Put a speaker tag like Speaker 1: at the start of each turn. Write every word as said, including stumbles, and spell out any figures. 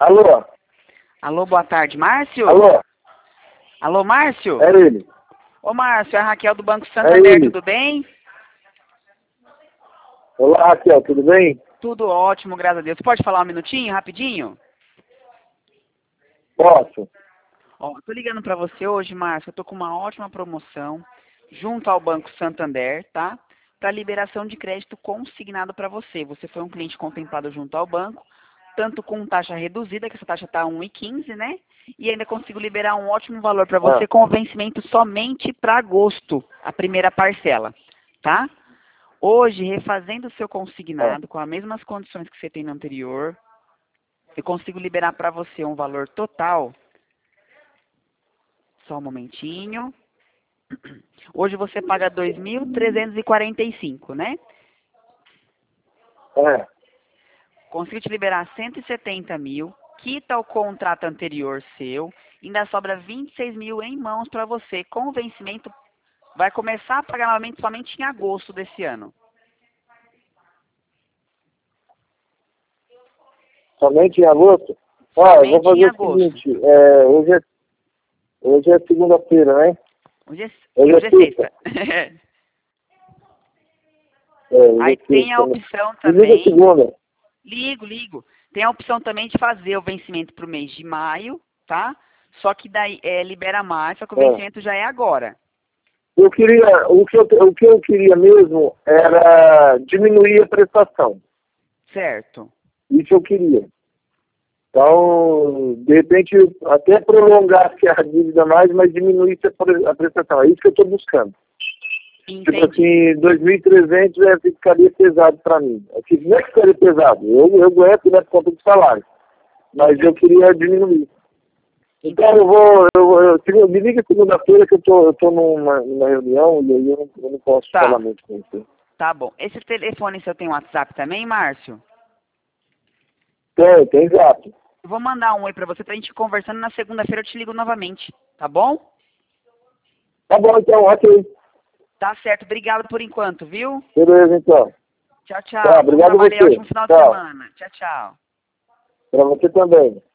Speaker 1: Alô?
Speaker 2: Alô, boa tarde, Márcio?
Speaker 1: Alô?
Speaker 2: Alô, Márcio?
Speaker 1: É ele.
Speaker 2: Ô, Márcio, é a Raquel do Banco
Speaker 1: É
Speaker 2: Santander,
Speaker 1: ele.
Speaker 2: tudo bem?
Speaker 1: Olá, Raquel, tudo bem?
Speaker 2: Tudo ótimo, graças a Deus. Você pode falar um minutinho, rapidinho?
Speaker 1: Posso?
Speaker 2: Ó, tô ligando pra você hoje, Márcio, eu tô com uma ótima promoção junto ao Banco Santander, tá? Para liberação de crédito consignado para você. Você foi um cliente contemplado junto ao banco, tanto com taxa reduzida, que essa taxa tá um vírgula quinze, né? E ainda consigo liberar um ótimo valor para você
Speaker 1: Ah,
Speaker 2: com o vencimento somente para agosto, a primeira parcela, tá? Hoje, refazendo o seu
Speaker 1: ah.
Speaker 2: consignado com as mesmas condições que você tem no anterior, eu consigo liberar para você um valor total. Só um momentinho. Hoje você paga dois mil trezentos e quarenta e cinco, né?
Speaker 1: É.
Speaker 2: Consigo te liberar cento e setenta mil, quita o contrato anterior seu, ainda sobra vinte e seis mil em mãos para você, com o vencimento, vai começar a pagar novamente somente em agosto desse ano.
Speaker 1: Somente em agosto? Ó, eu vou
Speaker 2: Somente em
Speaker 1: fazer o
Speaker 2: agosto.
Speaker 1: seguinte, é, hoje é, hoje é segunda-feira, né?
Speaker 2: Hoje é,
Speaker 1: Hoje
Speaker 2: hoje
Speaker 1: é
Speaker 2: é
Speaker 1: sexta.
Speaker 2: sexta.
Speaker 1: É, hoje
Speaker 2: Aí
Speaker 1: é
Speaker 2: tem a
Speaker 1: sexta, né?
Speaker 2: opção
Speaker 1: Me liga
Speaker 2: também,
Speaker 1: segunda.
Speaker 2: ligo, ligo, tem a opção também de fazer o vencimento para o mês de maio, tá? Só que daí é, libera mais, só que o
Speaker 1: É.
Speaker 2: vencimento já é agora.
Speaker 1: Eu queria, o que eu, o que eu queria mesmo era diminuir a prestação.
Speaker 2: Certo.
Speaker 1: Isso eu queria. Então, de repente, até prolongar a dívida mais, mas diminuir a pre- a prestação. É isso que eu estou buscando. Tipo
Speaker 2: Entendi.
Speaker 1: assim, dois mil e trezentos é, ficaria pesado para mim. Assim, não é que ficaria pesado, eu, eu aguento, né, por conta do salário. Mas eu
Speaker 2: Entendi.
Speaker 1: queria diminuir. Então
Speaker 2: Entendi.
Speaker 1: eu vou, eu, eu, eu, me liga segunda-feira que eu tô, eu tô numa, numa reunião e aí eu não, eu não posso falar
Speaker 2: Tá,
Speaker 1: muito com você.
Speaker 2: tá bom. Esse telefone seu tem WhatsApp também, Márcio?
Speaker 1: Tem, tem zap.
Speaker 2: Eu vou mandar um oi pra você pra gente ir conversando. Na segunda-feira eu te ligo novamente, tá bom?
Speaker 1: Tá bom, então, ok.
Speaker 2: Tá certo. Obrigado por enquanto, viu?
Speaker 1: Beleza, então.
Speaker 2: Tchau,
Speaker 1: Tá,
Speaker 2: tchau. Bom
Speaker 1: obrigado a
Speaker 2: trabalho e
Speaker 1: você.
Speaker 2: ótimo final de
Speaker 1: Tchau.
Speaker 2: semana. Tchau, tchau.
Speaker 1: Para você também.